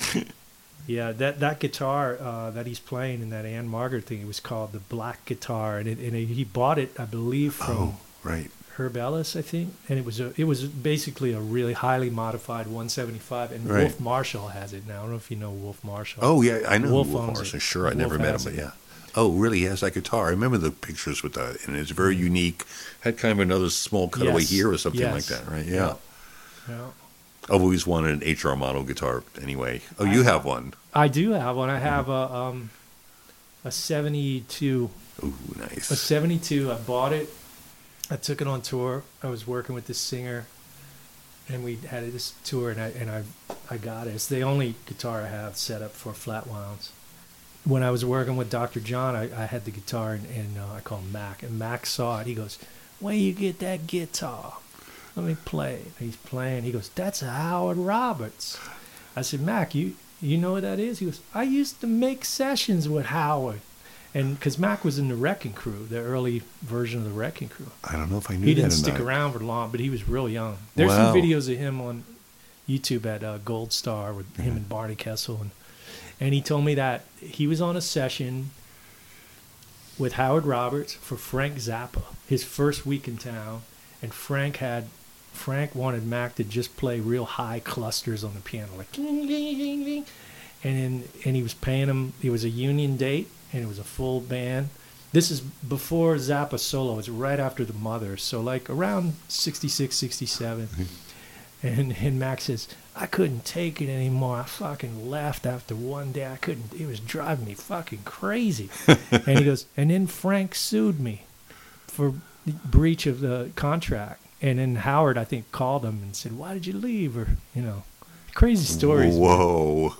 Speaker 4: Yeah, that that guitar uh, that he's playing in that Ann Margaret thing, it was called the Black Guitar, and, it, and he bought it, I believe, from
Speaker 5: oh, right.
Speaker 4: Herb Ellis, I think, and it was a, it was basically a really highly modified one seventy-five, and
Speaker 5: Right.
Speaker 4: Wolf Marshall has it now. I don't know if you know Wolf Marshall.
Speaker 5: Oh, yeah, I know
Speaker 4: Wolf
Speaker 5: Wolf,
Speaker 4: owns
Speaker 5: Morrison.
Speaker 4: it.
Speaker 5: Sure, I
Speaker 4: Wolf
Speaker 5: never met him,
Speaker 4: has
Speaker 5: but
Speaker 4: it.
Speaker 5: yeah. Oh, really? He has that guitar. I remember the pictures with that, and it's very unique. Had kind of another small cutaway
Speaker 4: Yes,
Speaker 5: here or something
Speaker 4: yes.
Speaker 5: like that, right? Yeah.
Speaker 4: Yeah.
Speaker 5: I've always wanted an H R model guitar anyway. Oh, you have one.
Speaker 4: I do have one. I have a um, a seventy-two.
Speaker 5: Ooh, nice.
Speaker 4: A seventy-two. I bought it. I took it on tour. I was working with this singer, and we had this tour, and I and I I got it. It's the only guitar I have set up for flat wounds. When I was working with Doctor John, I, I had the guitar, and, and uh, I call him Mac. And Mac saw it. He goes, "Where you get that guitar? Let me play." And he's playing. He goes, "That's a Howard Roberts." I said, "Mac, you you know what that is?" He goes, "I used to make sessions with Howard." And because Mac was in the Wrecking Crew, the early version of the Wrecking Crew.
Speaker 5: I don't know if I knew
Speaker 4: He
Speaker 5: that
Speaker 4: didn't
Speaker 5: or
Speaker 4: stick
Speaker 5: not.
Speaker 4: around for long, but he was real young. There's
Speaker 5: Wow.
Speaker 4: some videos of him on YouTube at uh, Gold Star with him and Barney Kessel. And, and he told me that he was on a session with Howard Roberts for Frank Zappa, his first week in town. And Frank had Frank wanted Mac to just play real high clusters on the piano, like ding, ding, ding, ding. And then, and he was paying him. It was a union date, and it was a full band. This is before Zappa solo. It's right after the Mother, so like around sixty-six, sixty-seven. And and Mac says, "I couldn't take it anymore. I fucking left after one day. I couldn't. It was driving me fucking crazy." And he goes, and then Frank sued me for breach of the contract. And then Howard, I think, called him and said, "Why did you leave?" Or, you know, crazy stories.
Speaker 5: Whoa.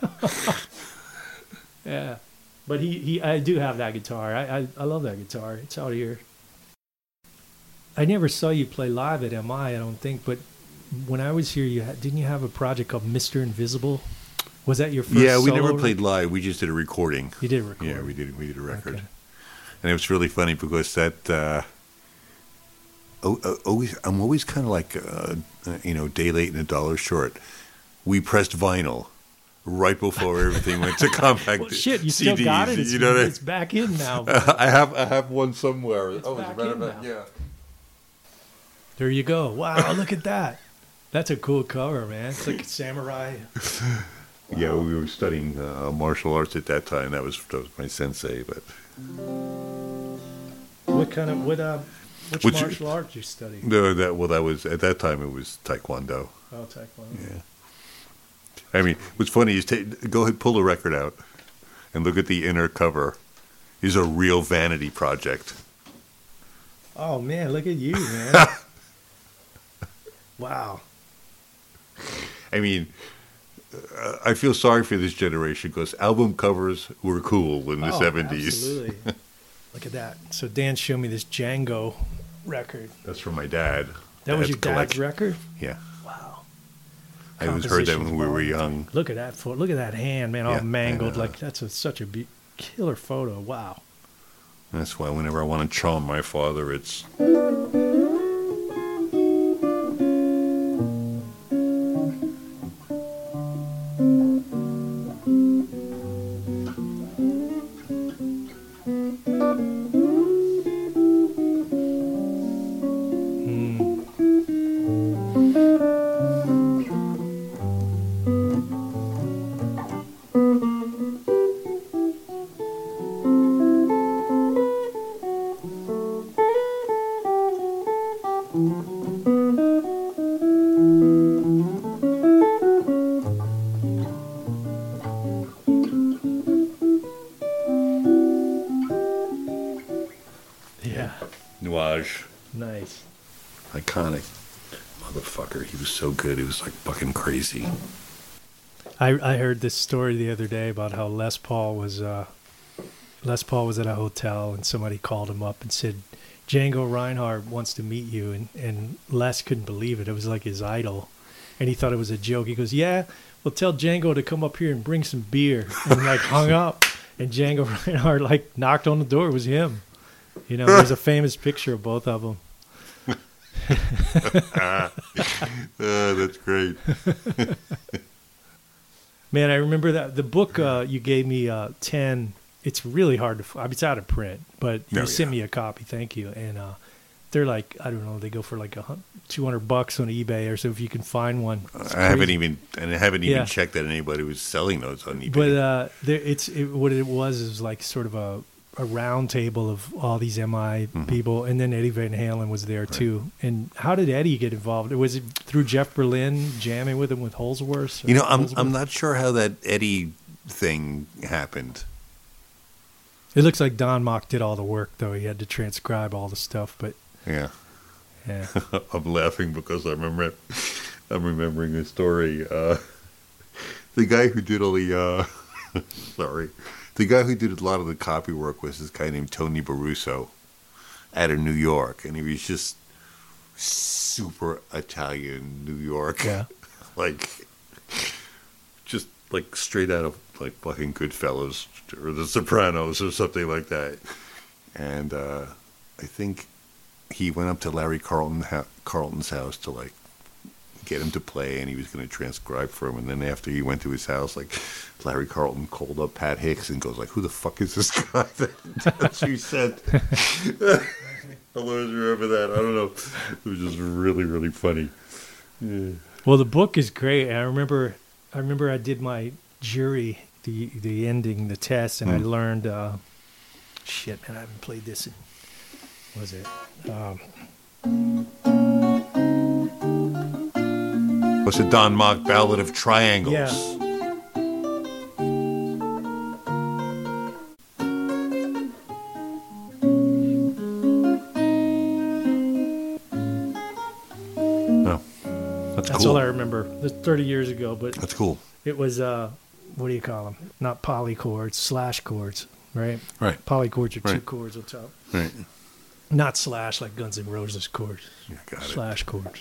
Speaker 4: Yeah. But he, he I do have that guitar. I, I, I love that guitar. It's out here. I never saw you play live at M I, I don't think. But when I was here, you had, didn't you have a project called Mister Invisible? Was that your first
Speaker 5: Yeah, we
Speaker 4: solo
Speaker 5: never
Speaker 4: re-
Speaker 5: played live. We just did a recording.
Speaker 4: You did record.
Speaker 5: Yeah, we did. We did a record,
Speaker 4: Okay.
Speaker 5: and it was really funny because that. Uh, oh, uh, always, I'm always kind of like, uh, uh, you know, day late and a dollar short. We pressed vinyl right before everything went to compact.
Speaker 4: Well, shit, you
Speaker 5: C
Speaker 4: still
Speaker 5: Ds,
Speaker 4: got it. It's,
Speaker 5: you know what I-
Speaker 4: it's back in now. but
Speaker 5: I have, I have one somewhere.
Speaker 4: It's
Speaker 5: oh, as a
Speaker 4: back
Speaker 5: matter
Speaker 4: in
Speaker 5: of fact,
Speaker 4: now.
Speaker 5: yeah.
Speaker 4: there you go. Wow, look at that. That's a cool cover, man. It's like a samurai.
Speaker 5: Yeah, we were studying uh, martial arts at that time. That was, that was my sensei. But
Speaker 4: What kind of, what, uh, which
Speaker 5: Which-
Speaker 4: martial art you study?
Speaker 5: no, that well, that was at that time. It was taekwondo.
Speaker 4: Oh, Taekwondo.
Speaker 5: Yeah. I mean, what's funny is ta go ahead, pull the record out, and look at the inner cover. Is a real vanity project.
Speaker 4: Oh, man, look at you, man. Wow.
Speaker 5: I mean, uh, I feel sorry for this generation because album covers were cool in the
Speaker 4: Oh,
Speaker 5: seventies.
Speaker 4: Absolutely. Look at that. So Dan showed me this Django record.
Speaker 5: That's from my dad.
Speaker 4: That was your dad's
Speaker 5: collection.
Speaker 4: record?
Speaker 5: Yeah,
Speaker 4: Wow.
Speaker 5: I always heard that
Speaker 4: Compositions
Speaker 5: when we were
Speaker 4: volume.
Speaker 5: young.
Speaker 4: Look at that photo. Look at that hand, man, all
Speaker 5: Yeah,
Speaker 4: mangled.
Speaker 5: I know.
Speaker 4: Like that's a, such a be- killer photo. Wow.
Speaker 5: That's why whenever I want to charm my father, it's
Speaker 4: Hmm.
Speaker 5: motherfucker. He was so good. He was like fucking crazy.
Speaker 4: I I heard this story the other day about how Les Paul was uh, Les Paul was at a hotel and somebody called him up and said, Django Reinhardt wants to meet you, and, and Les couldn't believe it. It was like his idol, and he thought it was a joke. He goes, yeah, well, tell Django to come up here and bring some beer, and like hung up, and Django Reinhardt like knocked on the door. It was him. You know, there's a famous picture of both of them.
Speaker 5: uh, that's great.
Speaker 4: Man, I remember that the book uh, you gave me, uh, ten. It's really hard to. I mean, it's out of print, but you
Speaker 5: Oh,
Speaker 4: sent
Speaker 5: yeah.
Speaker 4: me a copy. Thank you. And uh, they're like, I don't know, they go for like a hun- two hundred bucks on eBay or so. If you can find one, It's
Speaker 5: I haven't
Speaker 4: crazy.
Speaker 5: even and I haven't even
Speaker 4: Yeah.
Speaker 5: checked that anybody was selling those on eBay.
Speaker 4: But uh, there, it's it, what it was is like sort of a, a round table of all these M I
Speaker 5: Mm-hmm.
Speaker 4: people, and then Eddie Van Halen was there too. And how did Eddie get involved? Was it through Jeff Berlin jamming with him with Holsworth?
Speaker 5: you know, I'm
Speaker 4: Holsworth?
Speaker 5: I'm not sure how that Eddie thing happened.
Speaker 4: It looks like Don Mock did all the work, though. He had to transcribe all the stuff, but
Speaker 5: Yeah.
Speaker 4: yeah.
Speaker 5: I'm laughing because I remember I'm remembering a story. Uh, the guy who did all the uh, sorry, the guy who did a lot of the copy work was this guy named Tony Baruso out of New York, and he was just super Italian New York,
Speaker 4: Yeah.
Speaker 5: like just like straight out of like fucking Goodfellas or The Sopranos or something like that. And uh, I think he went up to Larry Carlton ha- Carlton's house to like get him to play, and he was going to transcribe for him. And then after he went to his house, like Larry Carlton called up Pat Hicks and goes like, "Who the fuck is this guy?" That's what he said. I'll always remember that. I don't know. It was just really, really funny. Yeah.
Speaker 4: Well, the book is great. I remember, I remember, I did my jury, the the ending, the test, and I
Speaker 5: Mm.
Speaker 4: learned. Uh, shit, man, I haven't played this in. What was it? Um,
Speaker 5: What's the Don Mock Ballad of Triangles?
Speaker 4: Yeah.
Speaker 5: No. That's,
Speaker 4: that's
Speaker 5: cool.
Speaker 4: all I remember. That's thirty years ago, but
Speaker 5: That's cool.
Speaker 4: it was uh, what do you call them? Not polychords, slash chords, right?
Speaker 5: Right.
Speaker 4: Polychords are two
Speaker 5: Right.
Speaker 4: chords on top.
Speaker 5: Right.
Speaker 4: Not slash like Guns N' Roses chords.
Speaker 5: Yeah, got it.
Speaker 4: Slash chords.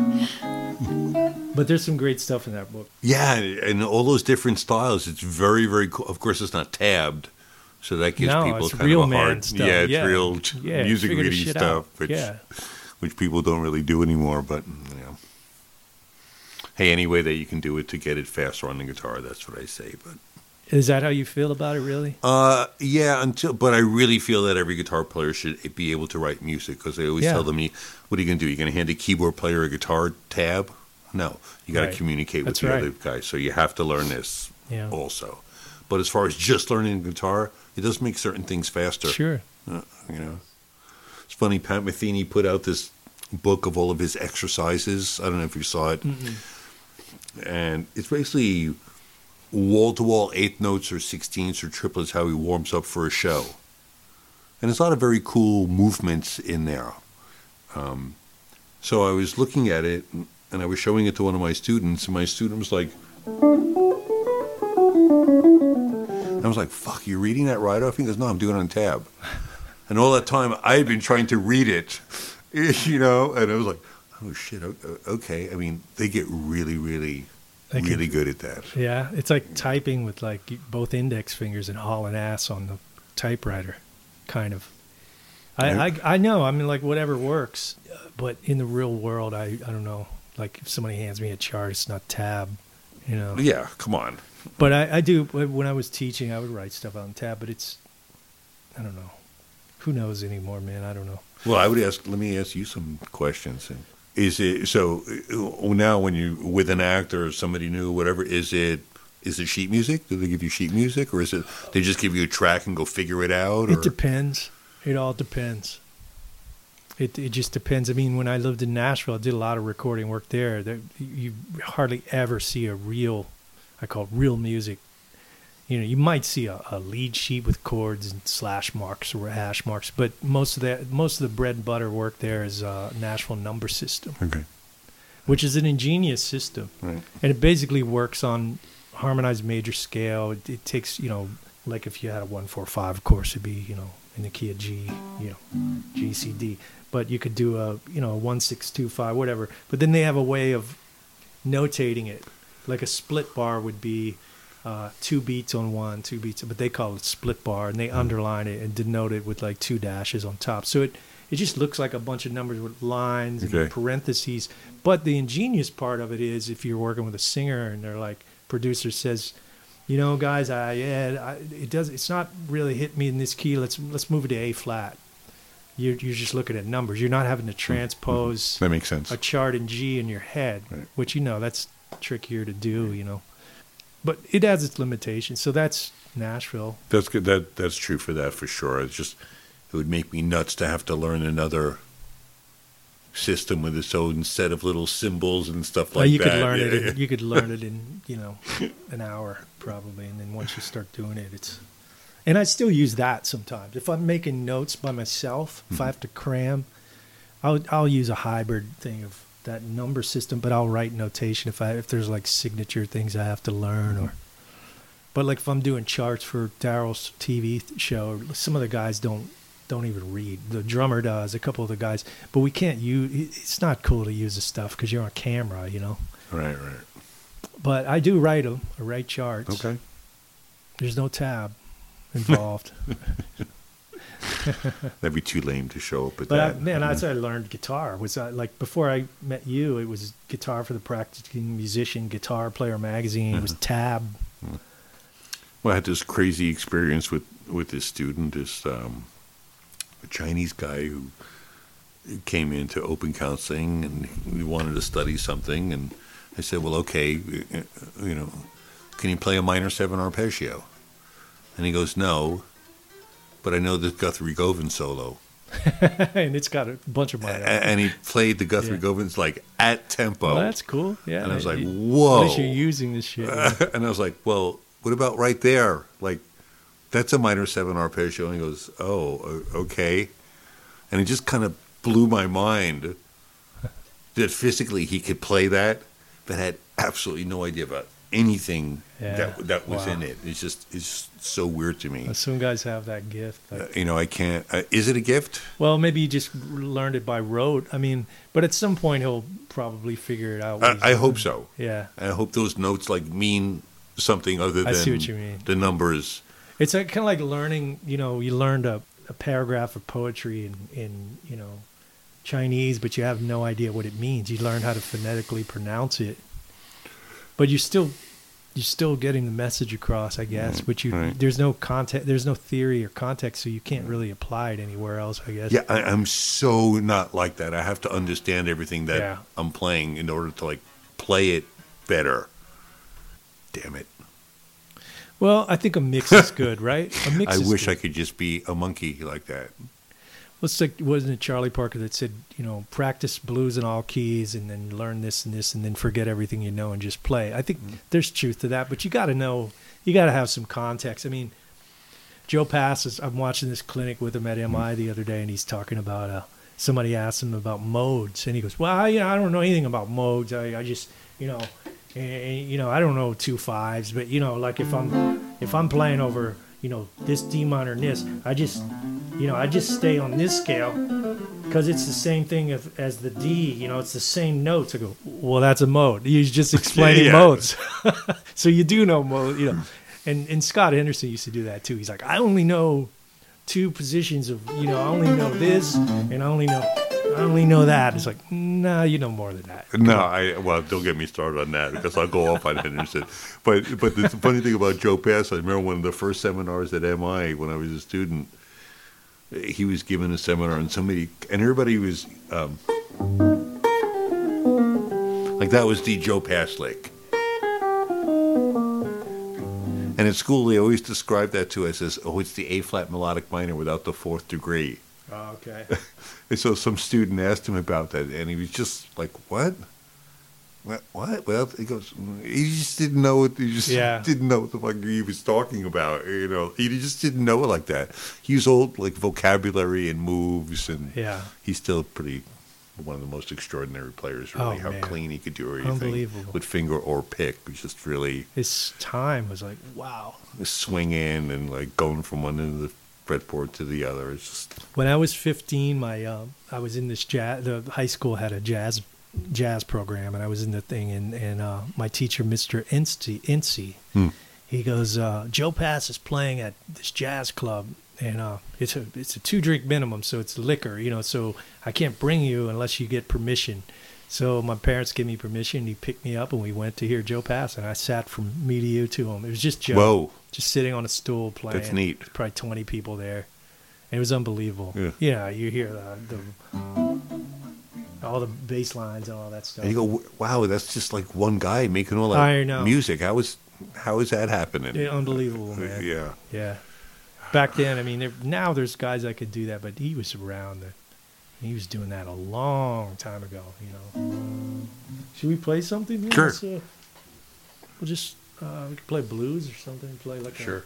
Speaker 4: But there's some great stuff in that book.
Speaker 5: Yeah, and all those different styles. It's very, very cool. Of course, it's not tabbed, so that gives
Speaker 4: No,
Speaker 5: people
Speaker 4: it's
Speaker 5: kind
Speaker 4: real
Speaker 5: of a
Speaker 4: man
Speaker 5: hard.
Speaker 4: stuff.
Speaker 5: Yeah, it's
Speaker 4: Yeah.
Speaker 5: real
Speaker 4: Yeah,
Speaker 5: music
Speaker 4: figure the
Speaker 5: reading
Speaker 4: shit
Speaker 5: stuff,
Speaker 4: out.
Speaker 5: which
Speaker 4: Yeah.
Speaker 5: which people don't really do anymore. But you know, hey, any way that you can do it to get it faster on the guitar, that's what I say. But
Speaker 4: Is that how you feel about it, really?
Speaker 5: uh, yeah, until but I really feel that every guitar player should be able to write music, because they always
Speaker 4: Yeah.
Speaker 5: tell them, "What are you going to do? You're going to hand a keyboard player a guitar tab? No, you got to
Speaker 4: Right.
Speaker 5: communicate with
Speaker 4: That's
Speaker 5: the
Speaker 4: right.
Speaker 5: other guy. So you have to learn this
Speaker 4: Yeah.
Speaker 5: also. But as far as just learning guitar, it does make certain things faster.
Speaker 4: Sure.
Speaker 5: Uh, you know, it's funny. Pat Metheny put out this book of all of his exercises. I don't know if you saw it,
Speaker 4: Mm-mm.
Speaker 5: and it's basically wall to wall eighth notes or sixteenths or triplets, how he warms up for a show. And there's a lot of very cool movements in there. Um, so I was looking at it, and I was showing it to one of my students, and my student was like, I was like, fuck, you're reading that right off? He goes, no, I'm doing it on tab. And all that time, I had been trying to read it, you know, and I was like, oh, shit, o- okay. I mean, they get really, really,
Speaker 4: They can-
Speaker 5: really good at that.
Speaker 4: Yeah, it's like typing with like both index fingers and hauling ass on the typewriter, kind of. I, I, I know, I mean, like whatever works, uh, but in the real world, I, I don't know. Like if somebody hands me a chart, it's not tab, you know.
Speaker 5: Yeah, come on.
Speaker 4: But I, I do, when I was teaching, I would write stuff on tab, but it's, I don't know. Who knows anymore, man? I don't know.
Speaker 5: Well, I would ask, let me ask you some questions. Is it, so uh, now when you, with an actor or somebody new, whatever, is it, is it sheet music? Do they give you sheet music? Or is it, they just give you a track and go figure it out? Or?
Speaker 4: It depends. It all depends. It it just depends. I mean, when I lived in Nashville, I did a lot of recording work there. There you hardly ever see a real, I call it real music. You know, you might see a, a lead sheet with chords and slash marks or hash marks, but most of that, most of the bread and butter work there is uh, Nashville number system,
Speaker 5: Okay.
Speaker 4: which is an ingenious system.
Speaker 5: Right.
Speaker 4: And it basically works on harmonized major scale. It, it takes, you know, like if you had a one four five, of course, it'd be, you know, in the key of G, you know, G, C, D. But you could do a, you know, one six two five, whatever. But then they have a way of notating it. Like a split bar would be uh, two beats on one, two beats, but they call it split bar, and they mm. underline it and denote it with like two dashes on top. So it, it just looks like a bunch of numbers with lines
Speaker 5: okay.
Speaker 4: and parentheses. But the ingenious part of it is if you're working with a singer and they're like, producer says, you know, guys, I yeah, I, it does. It's not really hit me in this key. Let's let's move it to A flat. You're you're just looking at numbers. You're not having to transpose
Speaker 5: that makes sense.
Speaker 4: a chart in G in your head,
Speaker 5: right.
Speaker 4: which you know that's trickier to do. You know, but it has its limitations. So that's Nashville.
Speaker 5: That's good. That that's true for that for sure. It's just it would make me nuts to have to learn another system with its own set of little symbols and stuff like
Speaker 4: well, you
Speaker 5: that.
Speaker 4: Could learn
Speaker 5: yeah,
Speaker 4: it in,
Speaker 5: yeah.
Speaker 4: you could learn it in, you know, an hour probably, and then once you start doing it, it's. And I still use that sometimes. If I'm making notes by myself, if mm-hmm. I have to cram, I'll I'll use a hybrid thing of that number system, but I'll write notation if I if there's like signature things I have to learn or. But like if I'm doing charts for Daryl's T V show, some of the guys don't. don't even read. The drummer does, a couple of the guys, but we can't use, it's not cool to use the stuff because you're on camera, you know?
Speaker 5: Right, right.
Speaker 4: But I do write them. I write charts.
Speaker 5: Okay.
Speaker 4: There's no tab involved.
Speaker 5: That'd be too lame to show up at
Speaker 4: but
Speaker 5: that.
Speaker 4: I, man, that's how I learned guitar. Was I, like before I met you, it was Guitar for the Practicing Musician, Guitar Player magazine. It was tab.
Speaker 5: Well, I had this crazy experience with, with this student, this um, a Chinese guy who came into open counseling and he wanted to study something, and I said, well, okay, you know, can you play a minor seven arpeggio? And he goes, no, but I know the Guthrie Govan solo.
Speaker 4: And it's got a bunch of minor.
Speaker 5: And he played the Guthrie yeah. Govans like at tempo.
Speaker 4: Well, that's cool. Yeah.
Speaker 5: And I was like,
Speaker 4: you,
Speaker 5: whoa.
Speaker 4: At least you're using this shit. Yeah.
Speaker 5: And I was like, well, what about right there? Like, that's a minor seven arpeggio. And he goes, oh, okay. And it just kind of blew my mind that physically he could play that, but had absolutely no idea about anything
Speaker 4: yeah.
Speaker 5: that that was
Speaker 4: wow.
Speaker 5: in it. It's just it's so weird to me.
Speaker 4: Some guys have that gift. Like,
Speaker 5: uh, you know, I can't. Uh, is it a gift?
Speaker 4: Well, maybe he just learned it by rote. I mean, but at some point he'll probably figure it out.
Speaker 5: I, I hope so.
Speaker 4: Yeah.
Speaker 5: I hope those notes like mean something other than
Speaker 4: I see what you mean.
Speaker 5: The numbers.
Speaker 4: It's like, kind of like learning, you know, you learned a, a paragraph of poetry in, in, you know, Chinese, but you have no idea what it means. You learn how to phonetically pronounce it. But you're still you're still getting the message across, I guess, but you
Speaker 5: right.
Speaker 4: there's no context, there's no theory or context, so you can't really apply it anywhere else, I guess.
Speaker 5: Yeah, I, I'm so not like that. I have to understand everything that
Speaker 4: yeah.
Speaker 5: I'm playing in order to, like, play it better. Damn it.
Speaker 4: Well, I think a mix is good, right? A mix
Speaker 5: I
Speaker 4: is
Speaker 5: wish
Speaker 4: good.
Speaker 5: I could just be a monkey like that.
Speaker 4: Well, it's like, wasn't it Charlie Parker that said, you know, practice blues in all keys and then learn this and this and then forget everything you know and just play. I think mm-hmm. there's truth to that, but you got to know, you got to have some context. I mean, Joe Pass, is, I'm watching this clinic with him at M I mm-hmm. the other day, and he's talking about, uh, somebody asked him about modes, and he goes, well, I, you know, I don't know anything about modes. I, I just, you know, and, you know, I don't know two fives, but, you know, like if I'm, if I'm playing over, you know, this D minor and this, I just, you know, I just stay on this scale because it's the same thing as, as the D, you know, it's the same notes. I go, well, that's a mode. He's just explaining
Speaker 5: yeah.
Speaker 4: modes. So you do know mode, you know. And, and Scott Henderson used to do that too. He's like, I only know two positions of, you know, I only know this and I only know, I only know that. It's like, nah, you know more than that.
Speaker 5: No, I well, don't get me started on that because I'll go off on Henderson. But but the funny thing about Joe Pass, I remember one of the first seminars at M I when I was a student. He was giving a seminar, and somebody and everybody was um, like, that was the Joe Pass lick. And at school, they always describe that to us as, oh, it's the A flat melodic minor without the fourth degree.
Speaker 4: Oh, okay.
Speaker 5: And so some student asked him about that, and he was just like, "What? What? What?" Well, he goes, he just didn't know it. He just
Speaker 4: yeah.
Speaker 5: didn't know what the fuck he was talking about. You know, he just didn't know it like that. He used old like vocabulary and moves, and
Speaker 4: yeah,
Speaker 5: he's still pretty one of the most extraordinary players, really.
Speaker 4: Oh,
Speaker 5: How
Speaker 4: man.
Speaker 5: clean he could do everything.
Speaker 4: Unbelievable.
Speaker 5: With finger or pick. It was just really
Speaker 4: His time was like, wow.
Speaker 5: swinging and like going from one end of the fretboard to the other. It's just
Speaker 4: When I was fifteen, my um, I was in this jazz. The high school had a jazz jazz program, and I was in the thing. And and uh, my teacher, Mister Incy, Incy,
Speaker 5: Hmm.
Speaker 4: he goes, uh, Joe Pass is playing at this jazz club, and uh, it's a it's a two drink minimum, so it's liquor, you know. So I can't bring you unless you get permission. So my parents gave me permission. He picked me up, and we went to hear Joe Pass, and I sat from me to you to him. It was just Joe.
Speaker 5: Whoa.
Speaker 4: Just sitting on a stool playing.
Speaker 5: That's neat.
Speaker 4: Probably twenty people there. It was unbelievable.
Speaker 5: Yeah.
Speaker 4: Yeah, you hear the, the all the bass lines and all that stuff.
Speaker 5: And you go, wow, that's just like one guy making all that
Speaker 4: I know.
Speaker 5: music. How is how is that happening?
Speaker 4: Yeah, unbelievable, man.
Speaker 5: Yeah.
Speaker 4: Yeah. Back then, I mean, there, now there's guys that could do that, but he was around. The, he was doing that a long time ago, you know. Should we play something?
Speaker 5: Sure.
Speaker 4: Let's, uh, we'll just, uh, we could play blues or something. Play like
Speaker 5: Sure.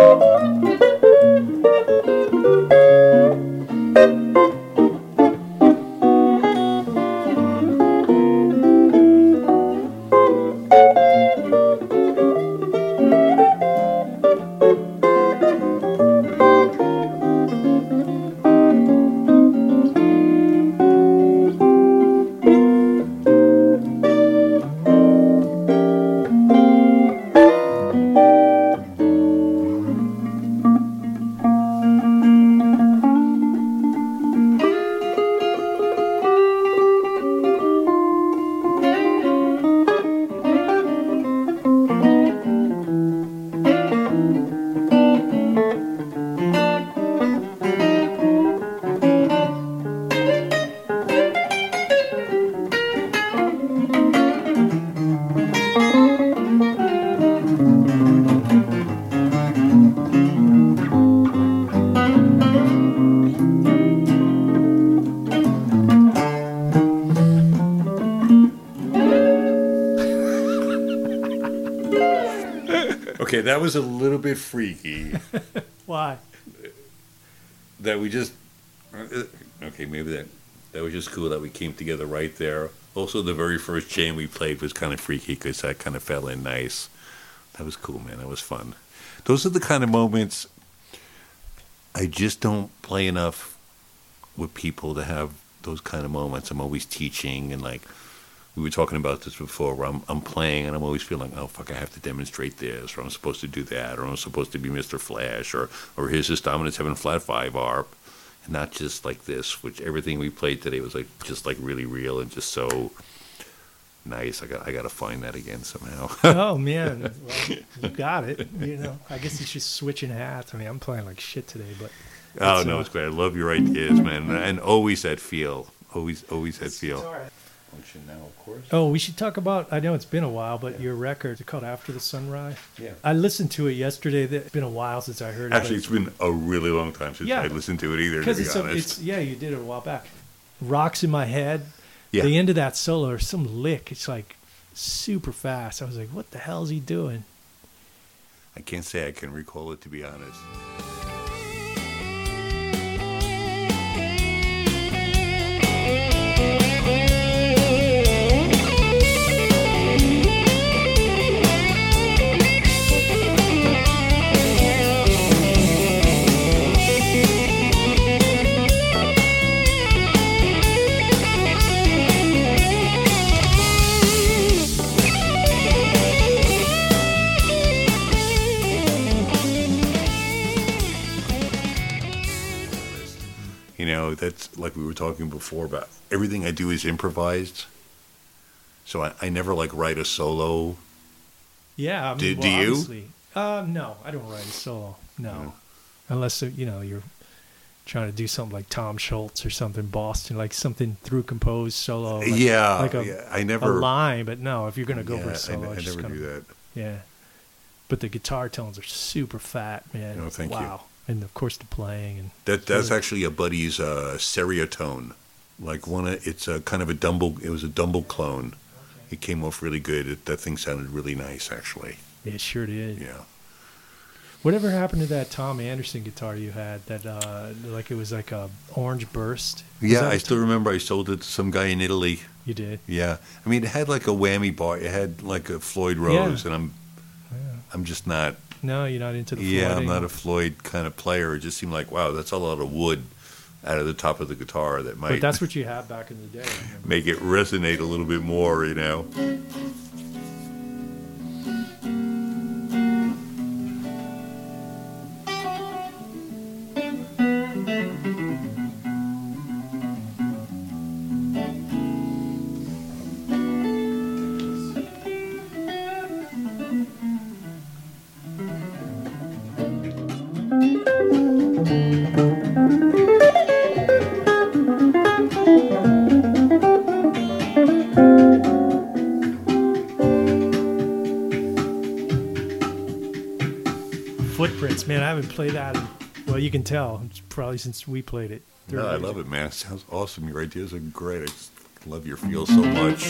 Speaker 5: Okay, that was a little bit freaky.
Speaker 4: Why?
Speaker 5: That we just okay, maybe that that was just cool that we came together right there. Also, the very first jam we played was kind of freaky because that kind of fell in nice. That was cool, man. That was fun. Those are the kind of moments I just don't play enough with people to have those kind of moments. I'm always teaching, and like we were talking about this before, where I'm, I'm playing and I'm always feeling like, oh, fuck, I have to demonstrate this, or I'm supposed to do that, or I'm supposed to be Mister Flash, or, or here's this dominant seven flat five arp, and not just like this, which everything we played today was like just like really real and just so nice. I got I got to find that again somehow.
Speaker 4: Oh, man. Well, you got it. You know, I guess it's just switching hats. I mean, I'm playing like shit today, but.
Speaker 5: Oh,
Speaker 4: it's,
Speaker 5: no,
Speaker 4: uh,
Speaker 5: it's great. I love your ideas, man. And always that feel. Always, always that feel. Function now, of course.
Speaker 4: Oh, we should talk about, I know it's been a while, but your record, it's called After the Sunrise.
Speaker 5: Yeah.
Speaker 4: I listened to it yesterday. It's been a while since I heard it.
Speaker 5: Actually, it's been a really long time since
Speaker 4: Yeah.
Speaker 5: I listened to it either, to
Speaker 4: Because
Speaker 5: be
Speaker 4: it's, a,
Speaker 5: honest.
Speaker 4: it's, yeah, you did it a while back. Rocks in my head.
Speaker 5: Yeah.
Speaker 4: The end of that solo, or some lick, it's like super fast. I was like, what the hell is he doing?
Speaker 5: I can't say I can recall it, to be honest. You know, that's like we were talking before about everything I do is improvised. So I, I never like write a solo.
Speaker 4: Yeah, I mean,
Speaker 5: Do-
Speaker 4: well,
Speaker 5: do you?
Speaker 4: obviously. Uh, no, I don't write a solo. No.
Speaker 5: No.
Speaker 4: Unless, uh, you know, you're trying to do something like Tom Schultz or something, Boston, like something through composed solo. Like,
Speaker 5: yeah,
Speaker 4: like a,
Speaker 5: yeah, I
Speaker 4: a
Speaker 5: never.
Speaker 4: line, but no, if you're going to go
Speaker 5: yeah,
Speaker 4: for a
Speaker 5: I,
Speaker 4: solo,
Speaker 5: I
Speaker 4: it's just
Speaker 5: never
Speaker 4: gonna,
Speaker 5: do that.
Speaker 4: Yeah. But the guitar tones are super fat, man.
Speaker 5: Oh, thank you.
Speaker 4: wow. And of course the playing and
Speaker 5: That that's
Speaker 4: really-
Speaker 5: actually a buddy's uh, Seriatone. Like one, of, it's a kind of a Dumble. It was a Dumble clone. It came off really good. It, that thing sounded really nice, actually.
Speaker 4: it sure did.
Speaker 5: Yeah.
Speaker 4: Whatever happened to that Tom Anderson guitar you had? That uh, like it was like a orange burst. Was
Speaker 5: Yeah,
Speaker 4: that
Speaker 5: I
Speaker 4: a-
Speaker 5: still remember I sold it to some guy in Italy.
Speaker 4: You did.
Speaker 5: Yeah, I mean it had like a whammy bar. It had like a Floyd Rose, and I'm, I'm just not.
Speaker 4: No, you're not into the.
Speaker 5: Yeah, I'm
Speaker 4: flooding.
Speaker 5: not a Floyd kind of player. It just seemed like wow, that's a lot of wood out of the top of the guitar that might
Speaker 4: But that's what you had back in the day. I remember.
Speaker 5: make it resonate a little bit more, you know.
Speaker 4: Footprints, man. I haven't played that. In, well, you can tell. It's probably since we played it.
Speaker 5: No, I love it, man. It sounds awesome. Your ideas are great. I just love your feel so much.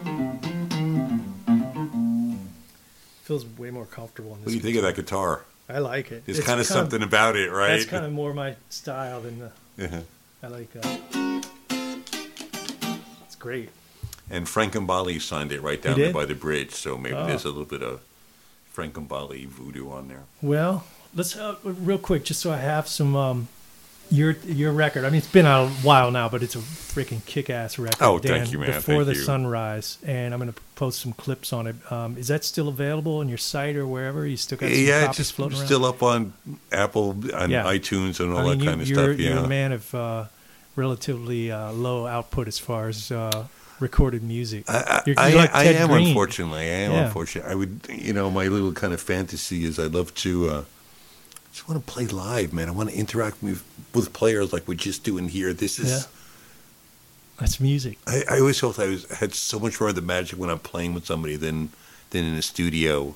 Speaker 4: Feels way more comfortable. In this
Speaker 5: What do you think of that guitar?
Speaker 4: I like it.
Speaker 5: There's kind of something about it, right?
Speaker 4: That's kind of more my style than the.
Speaker 5: Yeah.
Speaker 4: I like that. It's great.
Speaker 5: And Frankenbali signed it right down
Speaker 4: He
Speaker 5: there
Speaker 4: did?
Speaker 5: by the bridge, so maybe
Speaker 4: Oh.
Speaker 5: there's a little bit of Frankenbali voodoo on there.
Speaker 4: Well, let's uh, real quick, just so I have some um, your your record. I mean, it's been out a while now, but it's a freaking kick-ass record.
Speaker 5: Oh,
Speaker 4: Dan,
Speaker 5: thank you, man.
Speaker 4: Before
Speaker 5: Thank
Speaker 4: the
Speaker 5: you.
Speaker 4: Sunrise, and I'm going to post some clips on it. Um, is that still available on your site or wherever? You still got some
Speaker 5: Yeah, it's
Speaker 4: copies
Speaker 5: just
Speaker 4: floating around?
Speaker 5: still up on Apple, on
Speaker 4: Yeah.
Speaker 5: iTunes, and all
Speaker 4: I mean,
Speaker 5: that
Speaker 4: you,
Speaker 5: kind of
Speaker 4: you're,
Speaker 5: stuff. Yeah.
Speaker 4: you're a man of uh, relatively uh, low output as far as uh, recorded music.
Speaker 5: I,
Speaker 4: You're-
Speaker 5: I,
Speaker 4: you're like
Speaker 5: I
Speaker 4: Ted
Speaker 5: am,
Speaker 4: Green.
Speaker 5: unfortunately. I am,
Speaker 4: Yeah.
Speaker 5: unfortunately. I would, you know, my little kind of fantasy is I'd love to, uh, just want to play live, man. I want to interact with, with players like we're just doing here. This is,
Speaker 4: Yeah. That's music.
Speaker 5: I, I always felt I was had so much more of the magic when I'm playing with somebody than than in a studio.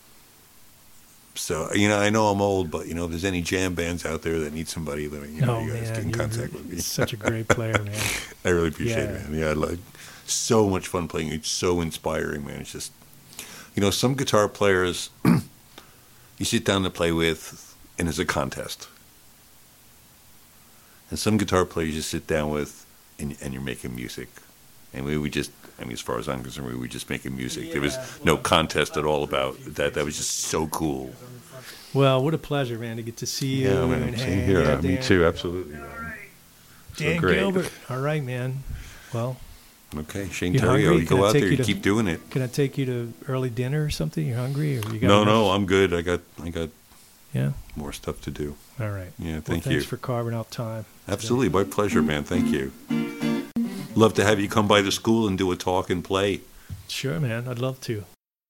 Speaker 5: So, you know, I know I'm old, but, you know, if there's any jam bands out there that need somebody, then, you know,
Speaker 4: Oh,
Speaker 5: you guys
Speaker 4: man,
Speaker 5: get in
Speaker 4: you're
Speaker 5: contact with me.
Speaker 4: such a great player, man.
Speaker 5: I really appreciate
Speaker 4: Yeah.
Speaker 5: it, man. Yeah, I like so much fun playing. It's so inspiring, man. It's just, you know, some guitar players you sit down to play with, and it's a contest. And some guitar players you sit down with, and, and you're making music. And we would just, I mean, as far as I'm concerned, we were just making music. There was no contest at all about that. That was just so cool.
Speaker 4: Well, what a pleasure, man, to get to see you.
Speaker 5: Yeah, man.
Speaker 4: and
Speaker 5: Same
Speaker 4: hang.
Speaker 5: here.
Speaker 4: Yeah,
Speaker 5: Me
Speaker 4: Dan.
Speaker 5: too. Absolutely. So
Speaker 4: Dan
Speaker 5: great.
Speaker 4: Gilbert. All right, man. Well,
Speaker 5: Okay, Shane
Speaker 4: You
Speaker 5: Terrio,
Speaker 4: hungry?
Speaker 5: you
Speaker 4: Can
Speaker 5: go
Speaker 4: I
Speaker 5: out
Speaker 4: take
Speaker 5: there,
Speaker 4: you
Speaker 5: you
Speaker 4: to-
Speaker 5: keep doing it.
Speaker 4: can I take you to early dinner or something? You're hungry, or you got
Speaker 5: No,
Speaker 4: enough?
Speaker 5: no, I'm good. I got, I got
Speaker 4: Yeah.
Speaker 5: more stuff to do.
Speaker 4: All right.
Speaker 5: Yeah,
Speaker 4: Well,
Speaker 5: thank
Speaker 4: thanks
Speaker 5: you.
Speaker 4: for carving out time.
Speaker 5: Absolutely, my pleasure, man. Thank you. Love to have you come by the school and do a talk and play.
Speaker 4: Sure, man. I'd love to.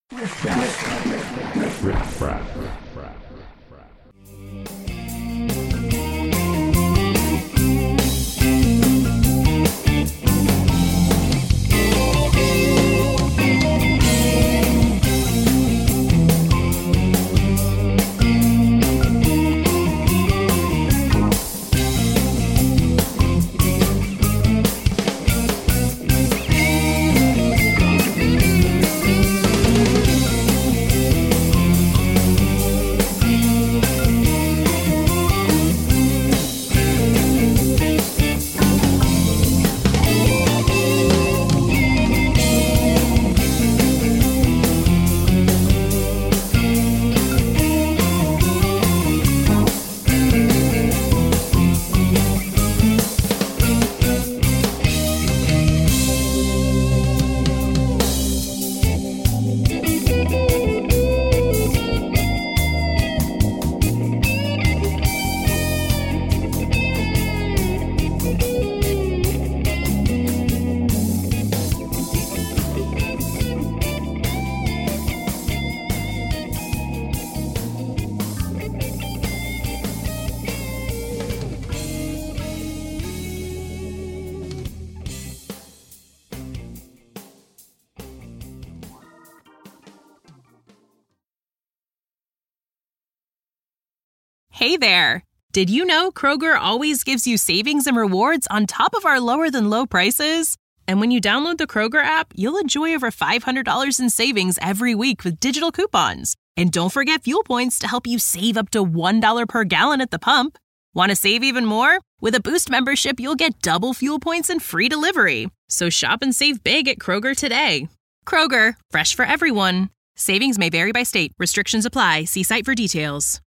Speaker 3: Hey there! Did you know Kroger always gives you savings and rewards on top of our lower than low prices? And when you download the Kroger app, you'll enjoy over five hundred dollars in savings every week with digital coupons. And don't forget fuel points to help you save up to one dollar per gallon at the pump. Want to save even more? With a Boost membership, you'll get double fuel points and free delivery. So shop and save big at Kroger today. Kroger, fresh for everyone. Savings may vary by state. Restrictions apply. See site for details.